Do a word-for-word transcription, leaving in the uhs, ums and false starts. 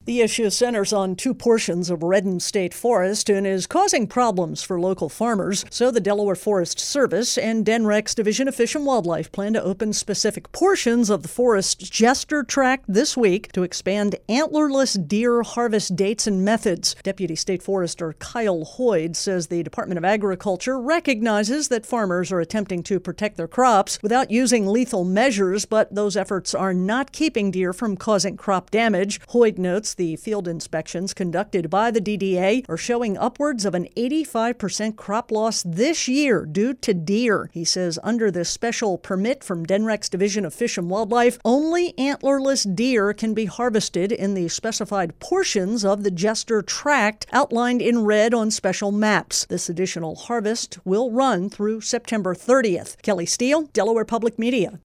The issue centers on two portions of Redden State Forest and is causing problems for local farmers. So the Delaware Forest Service and DenREC's Division of Fish and Wildlife plan to open specific portions of the forest's Jester Tract this week to expand antlerless deer harvest dates and methods. Deputy State Forester Kyle Hoyd says the Department of Agriculture recognizes that farmers are attempting to protect their crops without using lethal measures, but those efforts are not keeping deer from causing crop damage. Hoyd notes the field inspections conducted by the D D A are showing upwards of an eighty-five percent crop loss this year due to deer. He says under this special permit from DenREC's Division of Fish and Wildlife, only antlerless deer can be harvested in the specified portions of the Jester Tract outlined in red on special maps. This additional harvest will run through September thirtieth. Kelly Steele, Delaware Public Media.